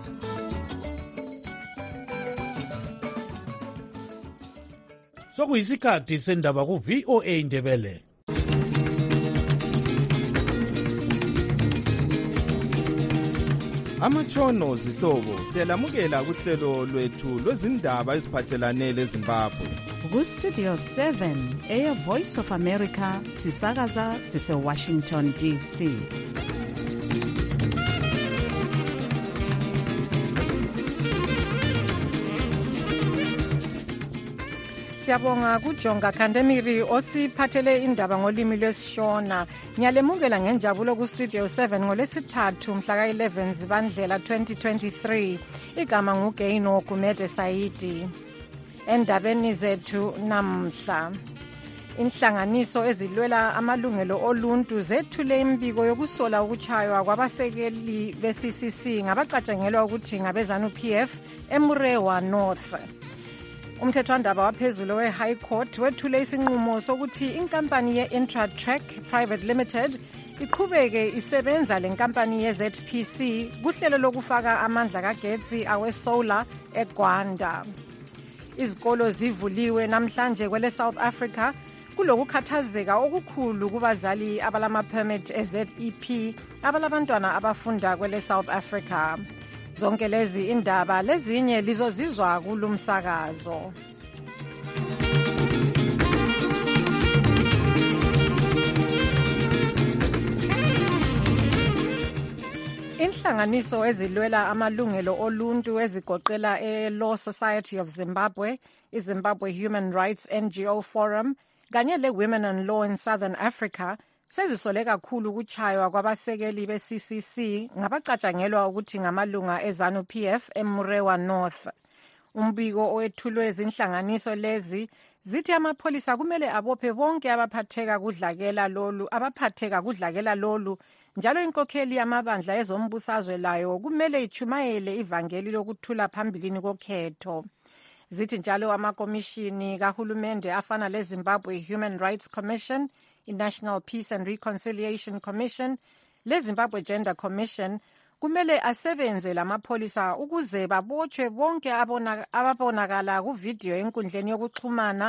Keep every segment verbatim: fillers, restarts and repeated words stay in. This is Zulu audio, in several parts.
Sokuyisikhathi sendaba ku V O A Ndebele. Amatshono zihlobo siyalamukela kuhlelo lwethu lwezindaba eziphathelane leZimbabwe. Ku-Studio seven, Air Voice of America, sisakaza sise-Washington D C. Siyabonga kuJonga Khandemiri osiphathele indaba ngolimi lwesiShona. Ngiyalemukela ngenjabulo ku-Studio seven ngolesithathu mhla ka-eleven Zibandlela twenty twenty-three. Igama nguGaino Gumede Saidi. Endabeni zethu namhla, inhlanganiso ezilwela amalungelo oluntu zethule imbiko yokusola ukuchaywa kwabasekeli be-C C C ngabacatshangelwa ukuthi ngabezanu P F eMurewa North. Umthethwandaba waphezulu we-High Court wethule isinqumo sokuthi inkampani ye-Intratrack Private Limited iqhubeke isebenza lenkampani ye-Z P C kuhlelo lokufaka amandla kagetsi awe-solar eGwanda. Izikolo zivuliwe namhlanje kwele South Africa kulokukhathazeka okukhulu kubazali abalama-permit e-Z E P abalabantwana abafunda kwele South Africa. Zonke lezi indaba lezinye lizozizwa kulumsakazo. Inhlanganiso ezilwela amalungelo oluntu ezigoqela e-Law Society of Zimbabwe, iZimbabwe Human Rights N G O Forum, kanye le-Women in Law in Southern Africa sezisole kakhulu ukuchaywa kwabasekeli be-C C C ngabacatshangelwa ukuthi ngamalunga ezanu P F eMurewa North. Umbiko owethulwe izinhlanganiso lezi zithi amapholisa kumele abophe bonke abaphatheka kudlakela lolu abaphatheka kudlakela lolu njalo inkokheli yamabandla ezombusazwe layo kumele ichumayele ivangeli lokuthula phambilini kokhetho. Zithi njalo amakomishini kahulumende afana leZimbabwe Human Rights Commission, i-National Peace and Reconciliation Commission, leZimbabwe Gender Commission kumele asebenze lamapholisa ukuze babotshwe bonke ababonakala kuvidiyo enkundleni yokuxhumana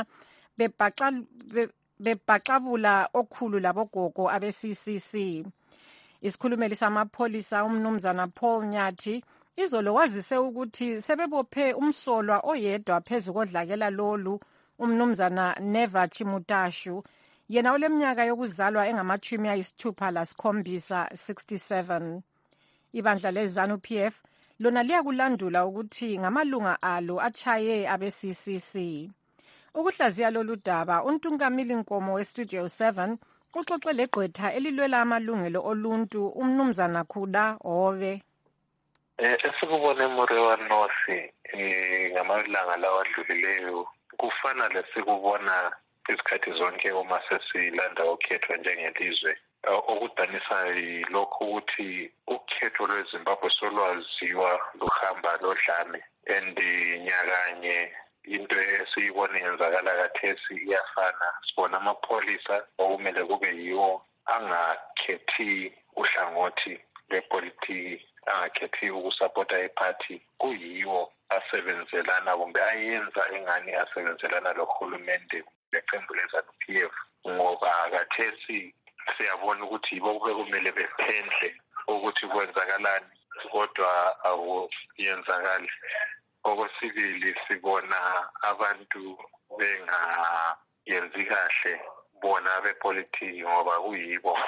bebhaxabula okhulu labogogo abe-C C C. Isikhulumeli samapholisa umnumzana Paul Nyathi izolo wazise ukuthi sebebophe umsolwa oyedwa phezu kodlakela lolu, umnumzana Neva Chimutashu, yena oleminyaka yokuzalwa engamachumi ayisithupha lasikhombisa sixty-seven. Ibandla leZanu P F lona liyakulandula ukuthi ngamalunga alo achaye abe-C C C. Ukuhlaziya lolu daba, uNtungamili Nkomo we-Studio seven uxoxe legqwetha elilwela amalungelo oluntu umnumzana Khula Hove. Eh esikubona eMurewa North eh ngamalanga lawa adlulileyo kufana lesikubona isikhathi zonke uma sesilanda ukhetho njengelizwe. Okudanisa lokho ukuthi ukhetho lweZimbabwe solwaziwa luhamba lodlame and nyakanye into esiyibona yenzakala kathesi iyafana. Sibona amapholisa okumele kube yiwo angakhethi uhlangothi lwepolitiki, angakhethi ukusapota iparty, kuyiwo asebenzelana kumbe ayenza engani asebenzelana lohulumende leqembu leZanu P F, ngoba kathesi siyabona ukuthi yibo kumele bephendle ukuthi kwenzakalani kodwa akuyenzakali. Okwesibili sibona abantu bengayenzi kahle bona abepolitiki ngoba kuyibo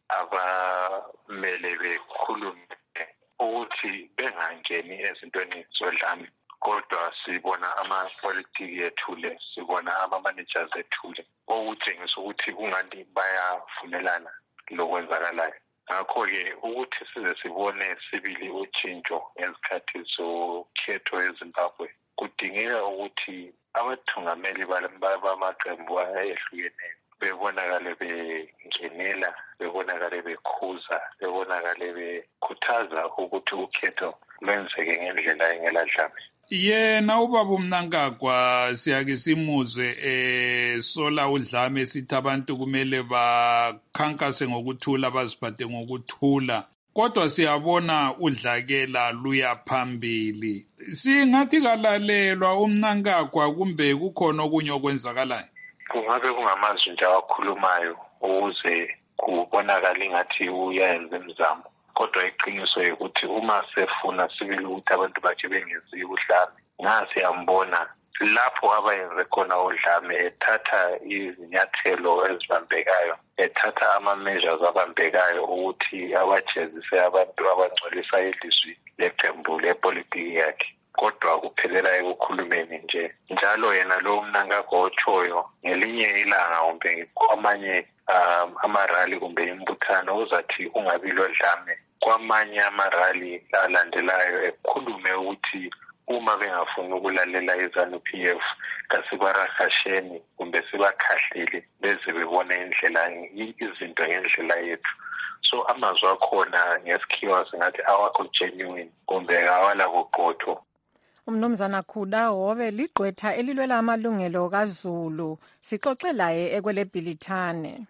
abamele bekhulume ukuthi bengangeni ezintweni zodlame, kodwa sibona amapolitiki ethule, sibona ama-managers ethule okutshengisa ukuthi kungani bayavumelana lokwenzakalayo. Ngakho-ke ukuthi size sibone sibili utshintsho ngezikhathi zokhetho eZimbabwe kudingeka ukuthi abathungameli bamaqembu ayehlukeneyo bebonakale bengenela, bebonakale bekhuza, bebonakale bekhuthaza ukuthi ukhetho lwenzeke ngendlela engeladlame. Yena ubaba uMnangagwa siyake simuzwe eh sola udlame sithi abantu kumele bakhankase ngokuthula, baziphathe ngokuthula. kodwa siyabona udlakela luya phambili. Singathi kalalelwa uMnangagwa kumbe kukhona okunye okwenzakalayo? Kungabe kungamazwi nje awakhulumayo ukuze kubonakala ingathi uyayenza imizamo, kodwa iqiniso ukuthi uma sefuna sibili ukuthi abantu bakhe bengenzi udlame, ngase yambona lapho abayenze khona udlame ethatha izinyathelo ezibambekayo, ethatha ama-measures abambekayo ukuthi abajezise abantu abangcolisa ilizwi leqembu lepolitiki yakhe. Kodwa kuphelela ekukhulumeni nje. Njalo yena lo Mnangagwa otshoyo ngelinye ilanga kumbe kwamanye um, amarali kumbe imbuthano uzathi ungabi lodlame kwamanye amarali alandelayo ekhulume ukuthi uma bengafuni ukulalela iZANU P F kasibarahasheni kumbe sibakhahlele beze bebone indlela izinto ngendlela yethu. So amazwi akhona ngesikhiwa singathi awakho genuine kumbe awala kuqotho. Umnumzana Khuda Hobe ligqwetha elilwela amalungelo kaZulu, sixoxe laye ekweleBhilithane.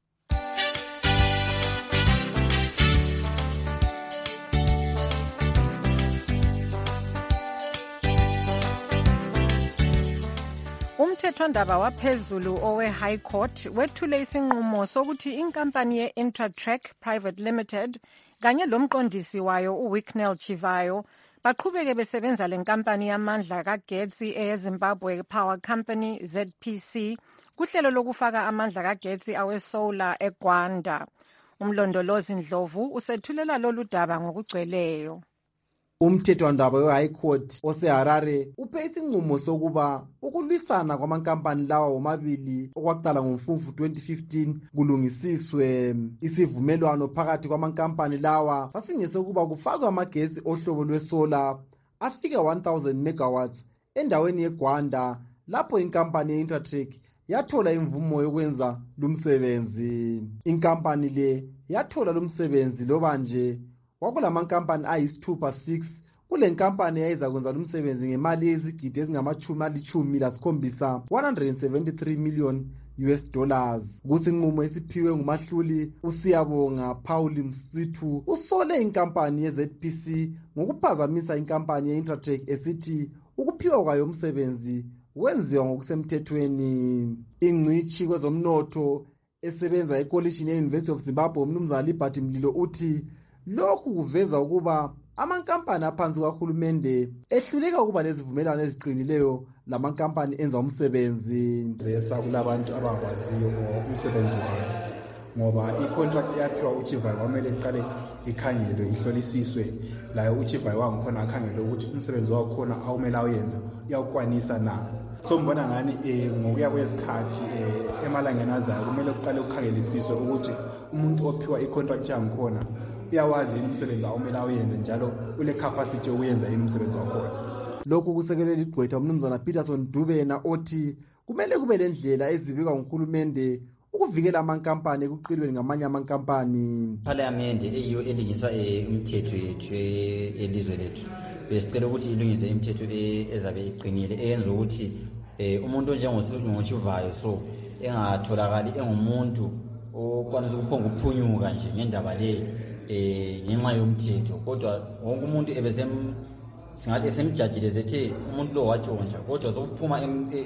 Umthethwandaba waphezulu owe High Court wethule isinqumo sokuthi inkampani ye-Intratrack Private Limited kanye lomqondisi wayo uWicknell Chivayo baqhubeke besebenza lenkampani yamandla kagetsi eyeZimbabwe Power Company Z P C kuhlelo lokufaka amandla kagetsi awesolar eGwanda. Umlondolozi Ndlovu usethulela lolu daba ngokugcweleyo. Umthethwandaba we-High Court oseHarare uphe isinqumo sokuba ukulwisana kwamankampani lawa womabili okwaqala ngoMfumfu twenty fifteen kulungisiswe. Isivumelwano phakathi kwamankampani lawa sasingesokuba kufakwe amagesi ohlobo lwesola afika one thousand megawatts endaweni yeGwanda, lapho inkampani ye-Intratrack yathola imvumo yokwenza lumsebenzi. Inkampani le yathola lumsebenzi loba nje kwakulamankampani ayisithupha six kule nkampani yayiza kwenza lumsebenzi ngemali yezigidi ezingamachumi alitshumi lasikhombisa one hundred seventy-three million U S dollars. Kusinqumo esiphiwe ngumahluli uSiyabonga Paul Msithu usole inkampani ye-Z P C ngokuphazamisa inkampani ye-Intratrack esithi ukuphiwa kwayo umsebenzi wenziwa ngokusemthethweni. Ingcishi kwezomnotho esebenza ekolishini ye-University of Zimbabwe uMnumzana Liberty Mlilo uthi lokhu kuveza ukuba amankampani aphansi kahulumende ehluleka ukuba lezivumelwano eziqinileyo lamankampani enza umsebenzi. Zesa kulabantu abakwaziyo umsebenzi wabo, ngoba i-contract yaphiwa uChivayo kwamele iqale ikhangelwe ihlolisiswe, layo uChivayo wangikhona akhangele ukuthi umsebenzi wakhona awumela uyenza uyakwanisa na. So mbona ngani eh ngokuya kwesikhathi eh emalangeni azayo kumele uqale ukhangelisiswe ukuthi umuntu ophiwa i-contract yangikhona uyawazi umsebenzi awumela uyenze njalo ule capacity yokuyenza umsebenzi wakhona. Lokhu kusekelwe ligqwetha uMnumzana Peterson Dubena othi kumele kube lendlela ezibikwa nguhulumende ukuvikela amankampani ekuqilweni ngamanye amankampani. Parliament eyiyo elingisa umthetho yethu elizwe lethu besicela ukuthi ilungise imithetho ezabe iqinile eyenza ukuthi umuntu onjengoSivayo so engatholakali engumuntu okwanisa ukuphonga uphunyuka nje ngendaba le eh ngenxa yomthetho, kodwa wonke umuntu ebesem singathi esemjajile zethe umuntu lo watshontsha, kodwa sokuphuma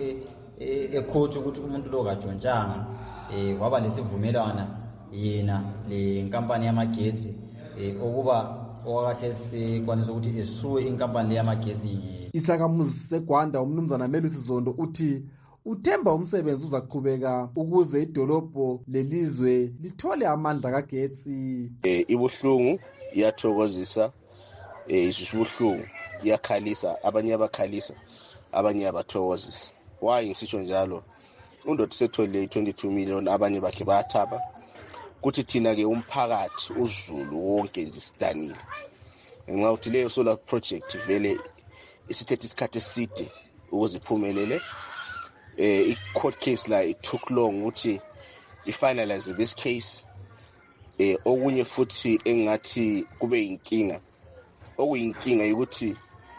ecourt ukuthi umuntu lo katshontshanga eh waba lesivumelwana yena le nkampani yamagetsi eh okuba okwakhe sikwanisa ukuthi esuwe inkampani yamagetsi. Isakamuzi seGwanda uMnumzana Melusi Zondo uthi uthemba umsebenzi uzaqhubeka ukuze idolobho lelizwe lithole amandla kagetsi. Eh ibuhlungu iyathokozisa, eh isibuhlungu iyakhalisa, abanye abakhalisa abanye abathokozisa. Why ngisitsho njalo? Undothi sethole twenty-two million abanye bakhe bayathaba. Kuthi thina ke umphakathi uZulu wonke nje sidanile. Ngenxa ukuthi leyo solar project vele isithethe isikhathi eside ukuziphumelele. Eh i-court case la it took long ukuthi i-finalize this case. Eh okunye futhi engathi kube inkinga. Okuyinkinga ukuthi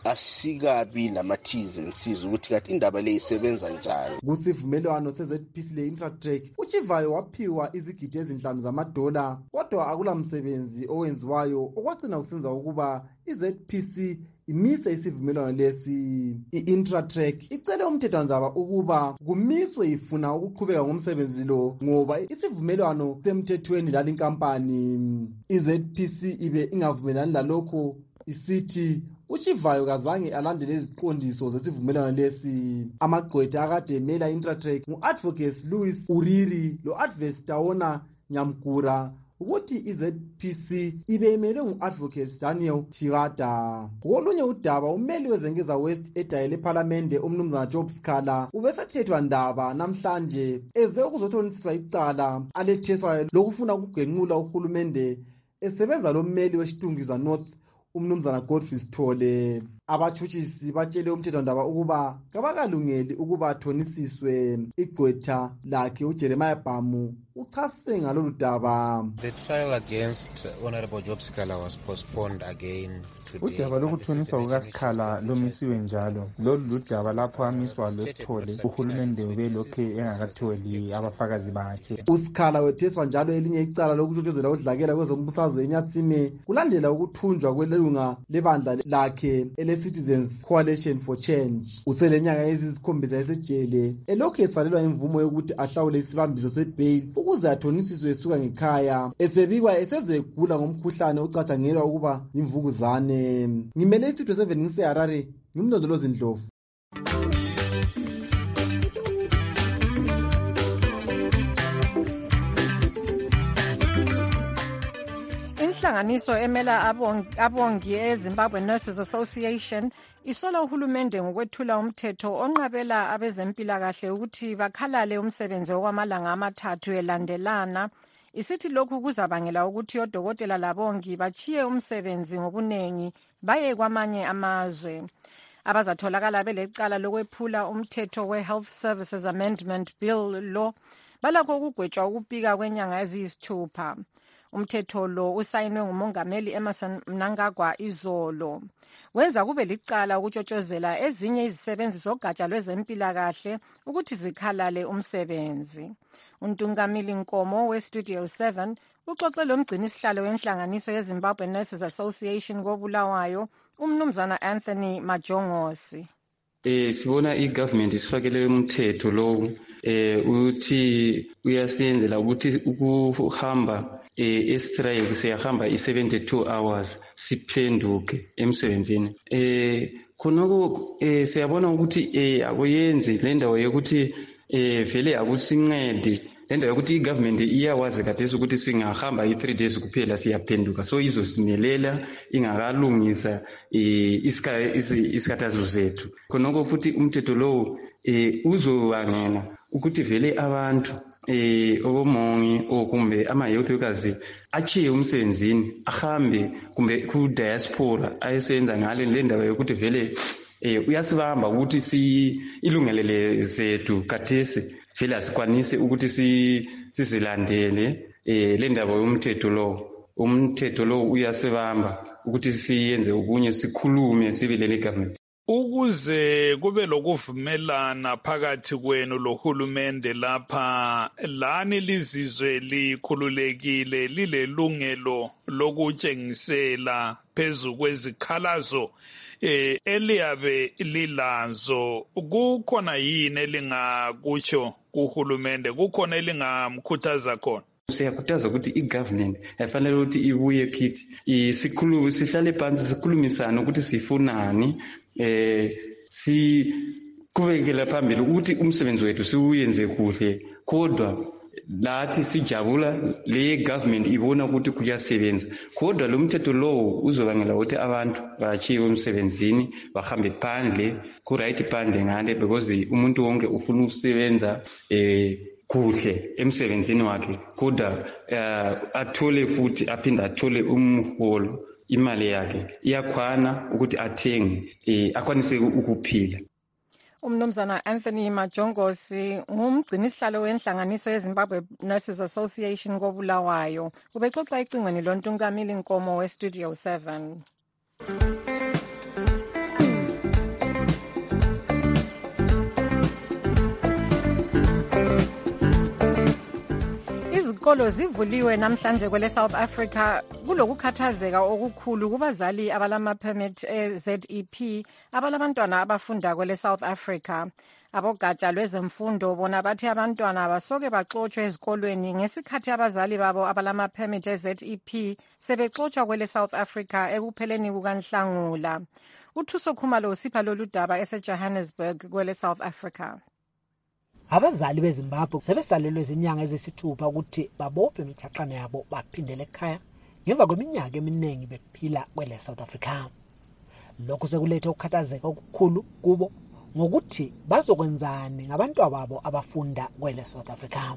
asikabi nama-T's and C's ukuthi kathi indaba le isebenza njani. Kusivumelwano se-Z P C le-Intratrack, uChivayo waphiwa izigidi ezinhlanu zamadola, kodwa akula msebenzi owenziwayo okwagcina kusenza ukuba i-Z P C imise isivumelwano lesi. I-Intratrack icele umthethwanzaba ukuba kumiswe ifuna ukuqhubeka ngomsebenzi lo ngoba isivumelwano semthethweni lali inkampani. I-Z P C ibe ingavumelani lalokho isithi uChivayo kazange alandele iziqondiso zesivumelwano lesi. Amagqwetha akade emela Intratrack ngu-Advocate Louis Uriri lo-Advocate Taona Nyamgura ukuthi i-Z P C ibe imelwe ngu-Advocate Daniel Tirada. Kolunye udaba, umeli weZengeza West edayele ePhalamende umnumzana Job Scala ubesethethwa ndaba namhlanje eze ukuzothonisiswa icala aletheswayo lokufuna ukugenqula uhulumende esebenza lo mmeli weShitungizwa North umnumzana Godfrey Sithole. Abatshutshisi batshele umthethwandaba ukuba kabakalungeli ukuba athonisiswe. Igqwetha lakhe uJeremiah Bhamu uchasise ngalolu daba. The trial against Honorable Job Scala was postponed again. Udaba lokuthoniswa kukaScala lomisiwe njalo. Lolu ludaba lapho amiswa loSithole uhulumende ubelokhe engakatholi abafakazi bakhe. uScala wetheswa njalo elinye icala lokutshotshozela udlakela kwezombusazwe eNyatsime kulandela ukuthunjwa kwelunga lebandla lakhe ele-Citizens Coalition for Change. Uselenyanga ezisikhombisa esejele elokhu esalelwa imvumo yokuthi ahlawule isibambiso sebail ukuze athonisiswe esuka ngekhaya esebikwa esezegula ngomkhuhlane ocatshangelwa ukuba imvukuzane. Ngimele iStudio seven ngiseHarare, ngimlondolozi Ndlovu. Inhlanganiso emela abongi, abongi eZimbabwe Nurses Association isola uhulumende ngokwethula umthetho onqabela abezempilakahle ukuthi bakhalale umsebenzi okwamalanga amathathu elandelana. Isithi lokhu kuzabangela ukuthi odokotela labongi bachiye umsebenzi ngobunengi baye kwamanye amazwe. Abazatholakala belecala lokwephula umthetho we-Health Services Amendment Bill lo balakho ukugwetshwa ukupika kwenyanga eziyisithupha. Umthetho lo usayinwe ngumongameli Emmerson Mnangagwa izolo. Wenza kube licala ukutshotshozela ezinye izisebenzi zogatsha lwezempilakahle ukuthi zikhalale umsebenzi. Untungamili Nkomo weStudio seven uxoxe lomgcini isihlalo wenhlanganiso yeZimbabwe Nurses Association koBulawayo umnumzana Anthony Majongosi. Eh sibona igovernment isifakele umthetho lo eh uthi uyasenzela ukuthi ukuhamba eh e-strike siyahamba i-seventy-two hours siphenduke emsebenzini. Eh khonoko eh siyabona ukuthi eh akuyenzi le ndawo yokuthi eh vele akusincedi le ndawo yokuthi igovernment iyawazi kade ukuthi singahamba i-three days kuphela siyaphenduka, so izosimelela ingakalungisa eh isikhathazo zethu. Khonoko futhi umthetho lo eh uzobangela ukuthi vele abantu eh omongi okumbe amayothikazi achiye umsebenzini ahambe kumbe ku diaspora ayesenza ngale le ndawo yokuthi vele eh uyasibamba ukuthi si ilungelele zethu kathesi vele asikwanise ukuthi si sizilandele eh le ndawo yomthetho lo. Umthetho lo uyasibamba ukuthi siyenze okunye sikhulume sibelele government. Ukuze kube lokuvumelana phakathi kwenu lohulumende lapha lani lizizwe likhululekile lilelungelo lokutshengisela phezu kwezikhalazo eh eliyabe lilazo, kukhona yini elingakutsho kuhulumende, kukhona elingamkhuthaza khona? Siyakhuthaza ukuthi igovernment afanele ukuthi ibuye kithi isikhulume sihlale phansi sikhulumisane ukuthi sifunani eh si kubekela phambili ukuthi umsebenzi wethu siuyenze kuhle, kodwa lathi sijabula le government ibona ukuthi kuyasebenza, kodwa lo mthetho lo uzobangela ukuthi abantu bachiye umsebenzini bahambe phandle ku right phandle ngale because umuntu wonke ufuna ukusebenza eh kuhle emsebenzini wakhe, kodwa uh, athole futhi aphinda athole umholo imali yakhe iyakhwana ukuthi athenge eh akwanise ukuphila. Umnumzana Anthony Majongosi ngumgcini isihlalo wenhlanganiso yeZimbabwe Nurses Association koBulawayo ubexoxa icingweni lontungamili Nkomo weStudio seven. Izikolo zivuliwe namhlanje kwele South Africa kulokukhathazeka okukhulu kubazali abalama permit e-Z E P abalabantwana abafunda kwele South Africa. Abogatsha lwezemfundo bona bathi abantwana basoke baxotshwe ezikolweni ngesikhathi abazali babo abalama permit e-Z E P sebexotshwa kwele South Africa ekupheleni kukaNhlangula. Uthuso Khumalo usipha lolu daba eseJohannesburg kwele South Africa. Abazali beZimbabwe sebesalelwe izinyanga ezisithupha ukuthi babophe imithaqano yabo baphindele ekhaya ngemva kweminyaka eminingi bephila kwele South Africa. Lokhu sekulethe ukukhathazeka okukhulu kubo ngokuthi bazokwenzani ngabantu babo abafunda kwele South Africa.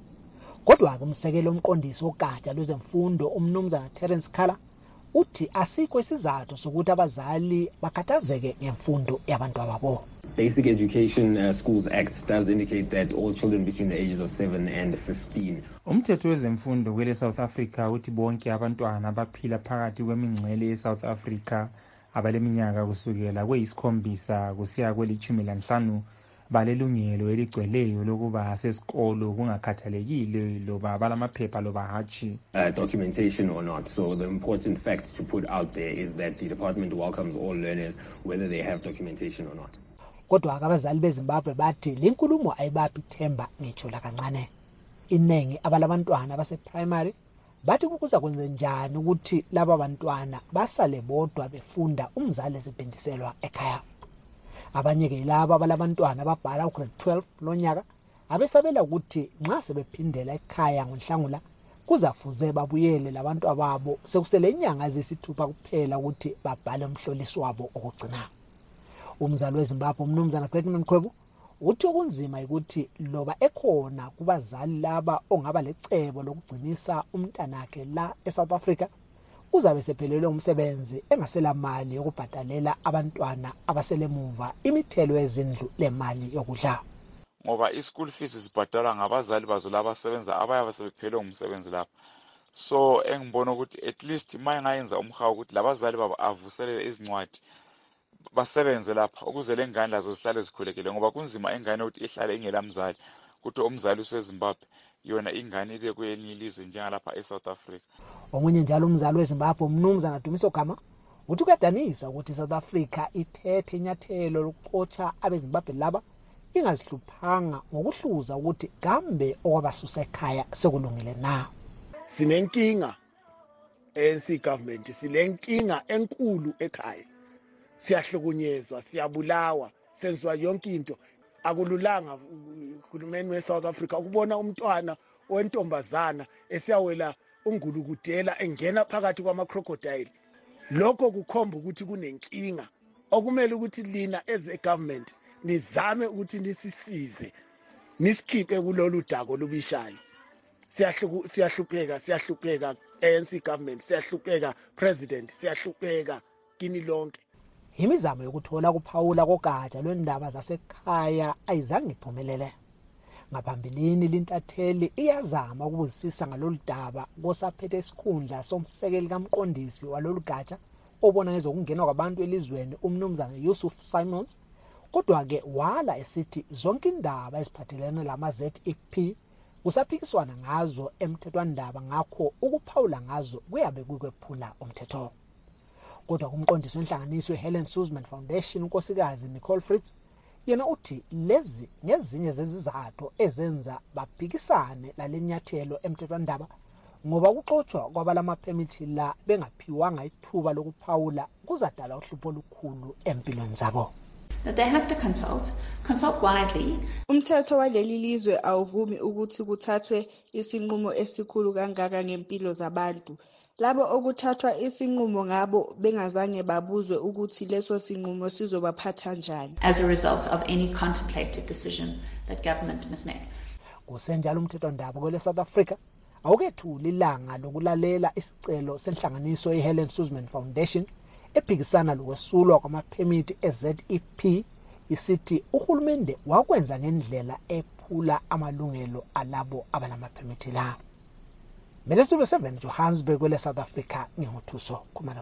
Kodwa umsekelo omqondisi wogatsha lwezemfundo umnumzana Terence Khala uthi asikho isizathu sokuthi abazali bakhathazeke ngemfundo yabantu babo. Basic Education uh, Schools Act does indicate that all children between the ages of seven and fifteen. Umthetho wezemfundo kwele South Africa uthi bonke abantwana abaphila phakathi kwemingcele eSouth Africa abaleminyaka kusukela kweyisikhombisa kusiya kwelithumi lanhlanu balelungelo eligcweleyo lokuba sesikolo kungakhathalekile loba balamaphepha loba hatshi. Uh, documentation or not. So the important fact to put out there is that the department welcomes all learners whether they have documentation or not. Kodwa abazali beZimbabwe bathi lenkulumo ayibaphi ithemba ngitsho la kancane. Inengi abalabantwana base primary bathi kukuza kwenze njani ukuthi laba bantwana basale bodwa befunda umzali esebhendiselwa ekhaya. Abanye ke laba abalabantwana ababhala grade twelve lonyaka abesabela ukuthi nxa sebephindela ekhaya ngoNhlangula kuzafuze babuyele labantu ababo sekusele inyanga ezisithupha kuphela ukuthi babhale umhloliso wabo okugcina. Umzali weZimbabwe umnumzana Gretman Khwebu uthi okunzima ukuthi loba ekhona kubazali laba ongaba lecebo lokugcinisa umntanakhe la eSouth Africa uzabe sephelelwe umsebenzi engasela mali yokubhadalela abantwana abasele muva imithelo ezindlu lemali yokudla. Ngoba i-school fees zibhadalwa ngabazali bazo labasebenza abayabe sebephelelwe umsebenzi lapha. So engibona ukuthi at least maye ngayenza umhawu ukuthi labazali babo avuselele izincwadi basebenze lapha ukuze lengane lazo zihlale zikhulekile ngoba kunzima engane ukuthi ihlale ingela mzali ukuthi umzali useZimbabwe yona ingane ibe kwelinye ilizwe njengalapha eSouth Africa. Omunye njalo umzali weZimbabwe umnumzana Dumiso Gama uthi kuyadanisa ukuthi South Africa ithethe inyathelo lokuxotsha abeZimbabwe laba ingazihluphanga ngokuhluza ukuthi kambe okwabasusa ekhaya sekulungile na. Sinenkinga A N C government, silenkinga enkulu ekhaya. Siyahlukunyezwa, siyabulawa, senziwa yonke into. Akululanga uhulumeni weSouth Africa ukubona umntwana wentombazana esiyawela ungulukudela engena phakathi kwama crocodile. Lokho kukhomba ukuthi kunenkinga. Okumele ukuthi lina as a government nizame ukuthi nisisize. Nisikhiphe kulolu dako lubishayo. Siyahluku siyahlupheka, siyahlupheka A N C government, siyahlupheka president, siyahlupheka kini lonke. Imizamo yokuthola kuphawula kogatsha lwendaba zasekhaya ayizange iphumelele. Ngaphambilini lintatheli iyazama ukubuzisisa ngalolu daba kosaphethe isikhundla somsekeli kamqondisi walolu gatsha obona ngezokungena kwabantu elizweni umnumzana Yusuf Simons, kodwa ke wala esithi zonke indaba eziphathelene lama-Z E P kusaphikiswana ngazo emthethwandaba ngakho ukuphawula ngazo kuyabe kukwephula umthetho. Kodwa kumqondisi wenhlanganiso Helen Suzman Foundation unkosikazi Nicole Fritz yena uthi lezi ngezinye zezizathu ezenza baphikisane lalenyathelo emthethwandaba ngoba ukuxoxwa kwabalama permit la bengaphiwanga ithuba lokuphawula kuzadala uhlupho olukhulu empilweni zabo. That they have to consult, consult widely. Umthetho waleli lizwe awuvumi ukuthi kuthathwe isinqumo esikhulu kangaka ngempilo zabantu. Labo okuthathwa isinqumo ngabo bengazange babuzwe ukuthi leso sinqumo sizobaphatha njani. As a result of any contemplated decision that government must make. Kusenjalo umthethwandaba kwele South Africa awukethuli ilanga lokulalela isicelo senhlanganiso eHelen Suzman Foundation ephikisana lokwesulwa kwamaphemiti e-Z E P isithi uhulumende wakwenza ngendlela ephula amalungelo alabo abanamaphemiti la. Mina Studio seven Johannesburg kwele South Africa nginguthuso Khumalo.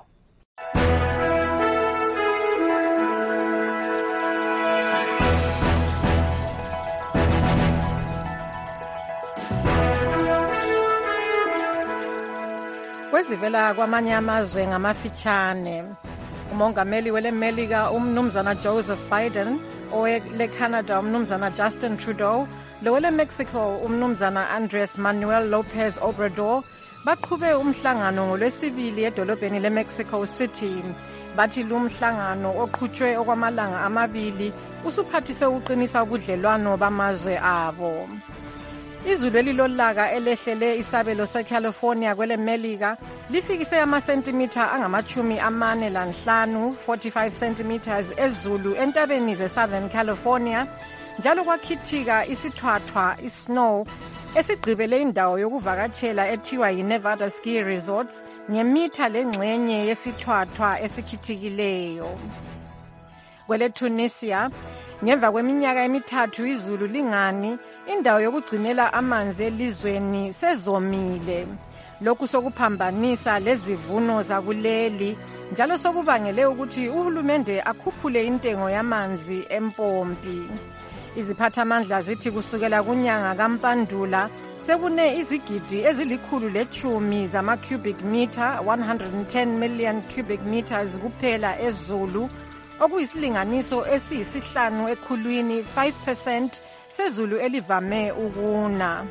ezivela kwamanye amazwe ngamafitshane. Umongameli wele Melika umnumzana Joseph Biden, owele Canada umnumzana Justin Trudeau, lowele Mexico umnumzana Andres Manuel Lopez Obrador baqhube umhlangano ngolwesibili edolobheni leMexico City. Bathi lumhlangano oqhutshwe okwamalanga amabili usuphathise uqinisa ubudlelwano bamazwe abo. Izulu elilolaka elehlele isabelo seCalifornia kwele Melika lifikise amasentimitha angamachumi amane lanhlanu, forty-five centimeters ezulu entabeni ze-Southern California, njalo kwakhithika isithwathwa isnow esigqibele indawo yokuvakatshela ethiwa yi-Nevada Ski Resorts ngemitha lengxenye yesithwathwa esikhithikileyo. Kwele Tunisia, ngemva kweminyaka emithathu izulu lingani, indawo yokugcinela amanzi elizweni sezomile. Lokhu sokuphambanisa lezivuno zakuleli, njalo sokubangele ukuthi uhulumende akhuphule intengo yamanzi empompi. Iziphathamandla zithi kusukela kunyanga kaMpandula sekune izigidi ezilikhulu lechumi zama cubic meter, one hundred ten million cubic meters kuphela ezulu, okuyisilinganiso esiyisihlanu ekhulwini, five percent sezulu elivame ukuna.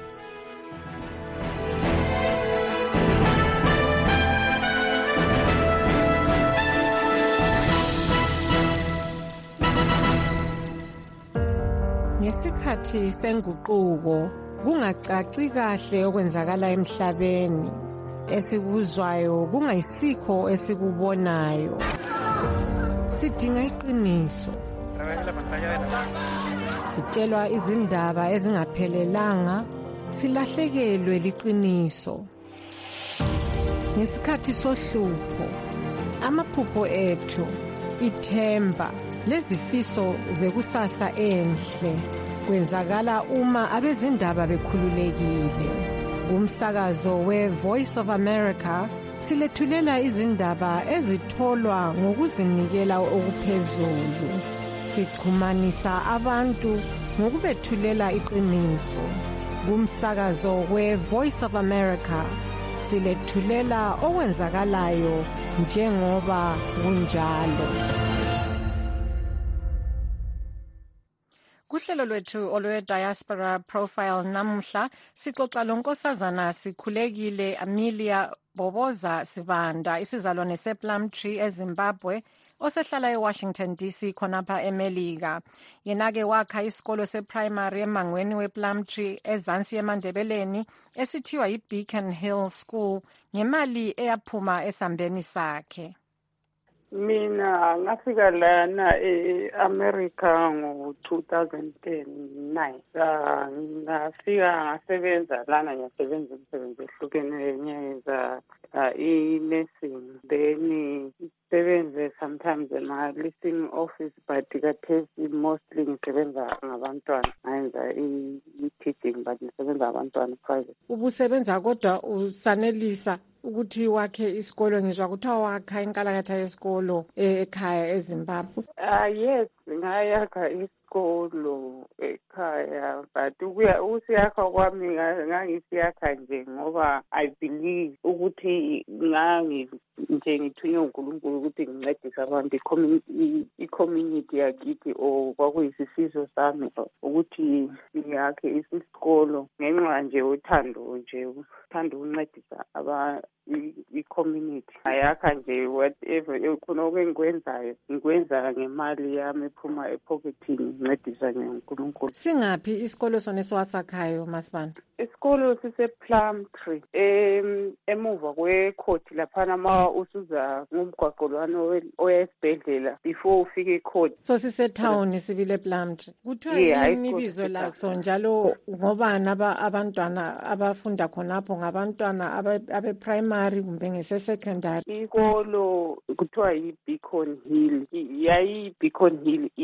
Ngesikhathi senguquko kungacaci kahle okwenzakala emhlabeni, esikuzwayo kungayisikho esikubonayo. Sidinga iqiniso. Sitshelwa izindaba ezingaphelelanga, silahlekelwe liqiniso. Ngesikhathi sohlupho, amaphupho ethu, ithemba lezifiso zekusasa enhle kwenzakala uma abezindaba bekhululekile. Kumsakazo we-Voice of America silethulela izindaba ezitholwa ngokuzinikela okuphezulu. Sixhumanisa abantu ngokubethulela iqiniso. Kumsakazo we-Voice of America silethulela okwenzakalayo njengoba kunjalo. Kuhlelo lwethu olwe Diaspora Profile namhla sixoxa lonkosazana Sikhulekile Amelia Boboza Sibanda, isizalwane sePlumtree eZimbabwe, osehlala eWashington D C khonapha eMelika. Yena-ke wakha isikolo seprimary emangweni wePlumtree ezansi eMandebeleni esithiwa yiBeacon Hill School ngemali eyaphuma esambeni sakhe. Mina ngafika lana e-America ngo two thousand nine. Ngafika ngasebenza lana, ngiyasebenza imisebenzi ehlukeneyo, ngiyenza i-nursing, then ngisebenze sometimes ema-listing office, but kathesi mostly ngisebenza ngabantwana, ngayenza i-teaching but ngisebenza ngabantwana private. Ubusebenza kodwa usanelisa ukuthi wakhe isikolo? Ngizwa kuthiwa wakha inkalakatha yesikolo ekhaya eZimbabwe. Ah yes, ngayakha isikolo ekhaya, but ukuya usiyakha kwami ngangisiyakha nje ngoba I believe ukuthi ngangi nje ngithunywe uNkulunkulu ukuthi ngincedise abantu i-community yakithi, o kwakuyisifiso sami ukuthi ngiyakhe isikolo ngenxa nje uthando nje uthando ukuncedisa aba i-community. Ayakha nje whatever khona okengikwenzayo ngikwenza ngemali yami ephuma epocketini ngincedisa ngeNkulunkulu. Singaphi isikolo sona esiwasakhayo Masibanda? Isikolo sise-Plumtree em emuva kwe-court laphana ma usuza ngumgwaqo lwana oya esibhedlela before ufike e-court. So sisetown sibile Plumtree. Kuthiwa yini ibizo laso njalo ngobani abantwana abafunda khonapho? Ngabantwana abe-primary kumbe ngese-secondary? Isikolo kuthiwa yi-Beacon Hill, yayi-Beacon Hill E D C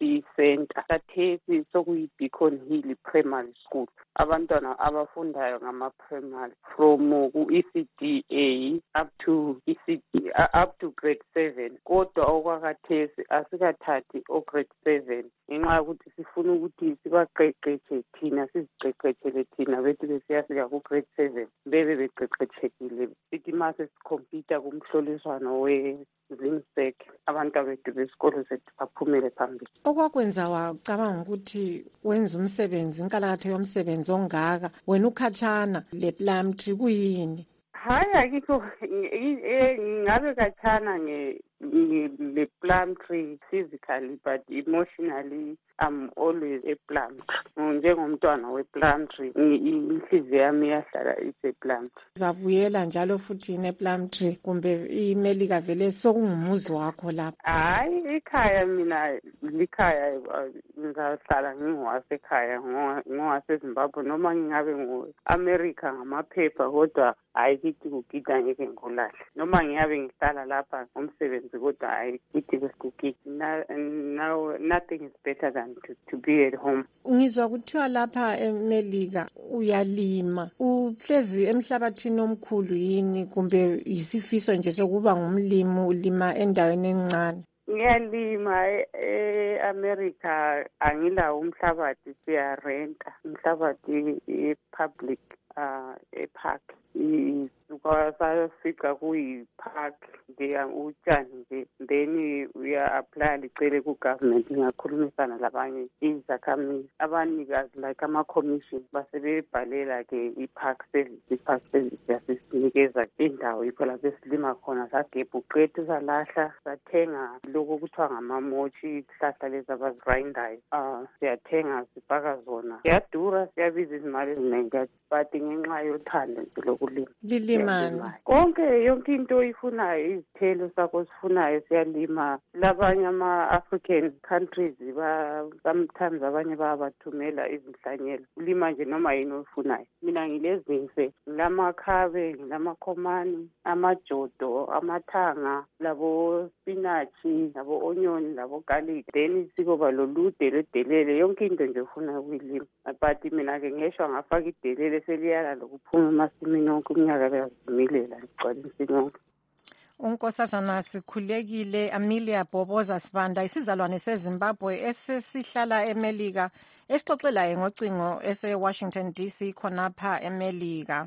C Center. Khathesi sokuyi-Beacon Hill Primary School. Abantwana abafundayo ngama-primary from ku-E C D A up to E C D, uh, up to grade seven. Kodwa okwakhathesi asikathathi o-grade seven ngenxa yokuthi sifuna ukuthi sibaqeqetshe thina siziqeqetshele thina bethi besiyafika ku-grade seven bebe beqeqetshekile sithi ma sesikhompyutha kumhloliswano we-ZIMSEC abantwana bethu besikolo sethu baphumele phambili. Okwakwenza wacabanga ukuthi wenza umsebenzi inkalakatho yomsebenzi ongaka wena ukhatshana le-Plumtree kuyini? Hayi akikho ngabe khatshana le-Plumtree physically but emotionally I'm always a Plumtree. Njengomntwana we-Plumtree inhliziyo yami iyahlala ise-Plumtree. Zabuyela njalo futhi ne-Plumtree kumbe iMelika vele sokungumuzi wakho lapha? Hayi ekhaya mina likhaya ngizahlala ngingowasekhaya ngowaseZimbabwe noma ngingabe ngo-America ngamaphepha kodwa hayi kithi kugida ngeke ngikulahle noma ngiyabe ngihlala lapha ngomsebenzi kodwa hayi kithi kugida. Now nothing is better than To, to be at home. Ngizwa kuthiwa lapha eMelika uyalima. Uhlezi emhlabathini omkhulu yini kumbe isifiso nje sokuba ngumlimi ulima endaweni encane? Ngiyalima e-America angilawo umhlabathi siyarenta umhlabathi e-public uh e-park ukwasafica kuyi-park nje utshani nje then uya-apply licele ku-government ingakhulumisana labanye izakhamizi abanikazi like ama-commission basebebhalela-ke i-park service i-park service yasisinikeza indawo yikho lapho esilima khona sagebha uqethi salahla sathenga lokho kuthiwa ngamamotshi izihlahla lezi abazigrindayo um siyathenga sibhaka zona siyadura siyabiza izimali eziningi but ngenxa yothando nje lokulima. Lilimani konke yonke into oyifunayo izithelo sakho osifunayo siyalima. Labanye ama-African countries sometimes abanye bayabathumela izinhlanyelo ulima nje noma yini oyifunayo. Mina ngilezinse ngilamakhabe ngilamakhomani amajodo amathanga labo spinachi labo onion labo garlic then sikoba lolude lwedelele yonke into nje ufuna ukuyilima but mina-ke ngeshwa ngafaka idelele seliyala lokuphuma emasimini yonke umnyaka beyazimilela ngigcwala insini yonke. Unkosazana sikhulekile Amelia Bhoboza Sibanda isizalwane seZimbabwe esesihlala eMelika esixoxelayo ngocingo ese-Washington D C khonapha eMelika.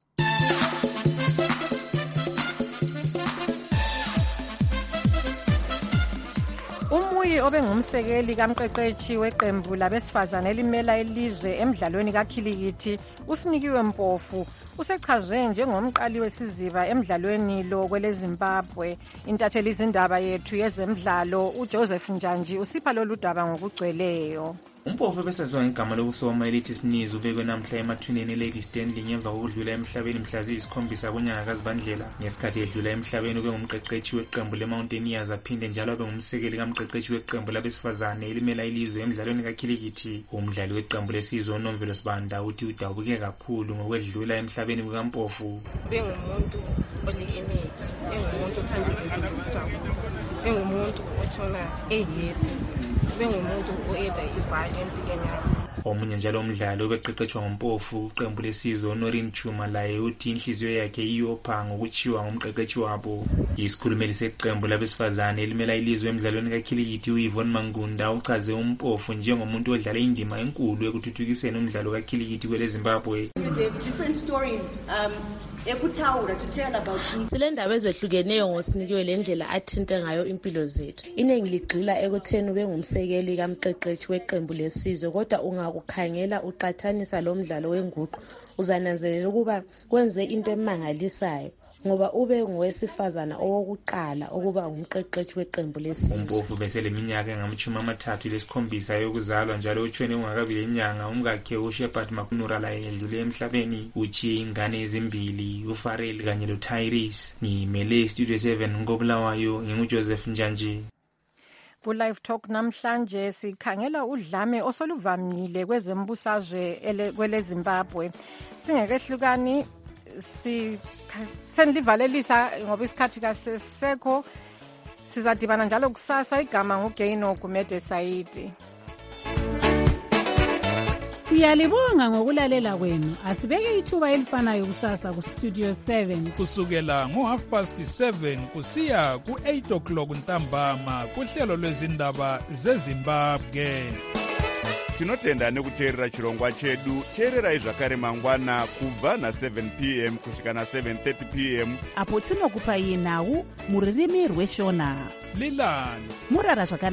Umuyi obengumsekeli kamqeqeshi weqembu labesifazane elimela ilizwe emidlalweni kakhilikithi uSinikiwe Mpofu usechazwe njengomqali wesiziba emidlalweni lo kweleZimbabwe. Intatheli izindaba yethu yezemidlalo uJoseph Njanji usipha lolu daba ngokugcweleyo. Umpofu ebesaziwa ngegama lokusoma elithi Sneeze ubekwe namhla emathuneni eLady Stanley ngemva kokudlula emhlabeni mhla ziyisikhombisa kunyanga kaZibandlela. Ngesikhathi edlula emhlabeni ube ngumqeqeshi weqembu leMountaineers aphinde njalo abe ngumsekeli kamqeqeshi weqembu labesifazane elimela ilizwe emidlalweni kakhilikithi. Umdlali weqembu lesizwe uNomvelo Sibanda uthi udabuke kakhulu ngokwedlula emhlabeni kukaMpofu. Bengumuntu one-energy, bengumuntu othanda izinto zokujabula, bengumuntu othola ehappy, bengumuntu oyedwa ivali empilweni yakhe. Omunye njalo umdlali obeqeqeshwa ngompofu iqembu lesizwe uNorin Chuma laye uthi inhliziyo yakhe iyopha ngokuchiwa ngumqeqeshi wabo. Isikhulumeli seqembu labesifazane elimela ilizwe emidlalweni kakhilikithi uYvonne Mangunda uchaze umpofu njengomuntu odlala indima enkulu ekuthuthukiseni umdlalo kakhilikithi kweleZimbabwe. Different stories um ekuthawula to tell about me. Silendaba ezehlukeneyo ngosinikwe lendlela athinte ngayo impilo zethu. Iningi ligxila ekutheni ube ngumsekeli kamqeqeshi weqembu lesizwe kodwa ungakukhangela uqathanisa lo mdlalo wenguqu uzananzelela ukuba kwenze into emangalisayo ngoba ube ngowesifazana owokuqala ukuba umqeqeshi weqembu lesizwe. Umpofu bese leminyaka engamchuma amathathu lesikhombisa yokuzalwa njalo utshwene ungakabi lenyanga umkakhe uShepard Makunura laye edlule emhlabeni uchiye ingane ezimbili uFarel kanye loTyrese. Ngimele Studio seven ngobulawayo nginguJoseph Njanji. Ku-Live Talk namhlanje sikhangela udlame osoluvamile kwezembusazwe kweleZimbabwe. Singekehlukani si sendivalelisa ngoba isikhathi kasesekho Sizadibana njalo kusasa. Igama nguGaino Gumede Saidi. Siyalibonga ngokulalela kwenu. Asibeke ithuba elifanayo kusasa ku Studio seven kusukela ngo half past seven kusiya ku eight o'clock ntambama kuhlelo lwezindaba zeZimbabwe. Tinotenda nekuteerera chirongwa chedu. Teererai zvakare mangwana kubva na seven p m kusvika na seven thirty p m apo tinokupai nhau muririmi rweshona. Lilani murara zvakana.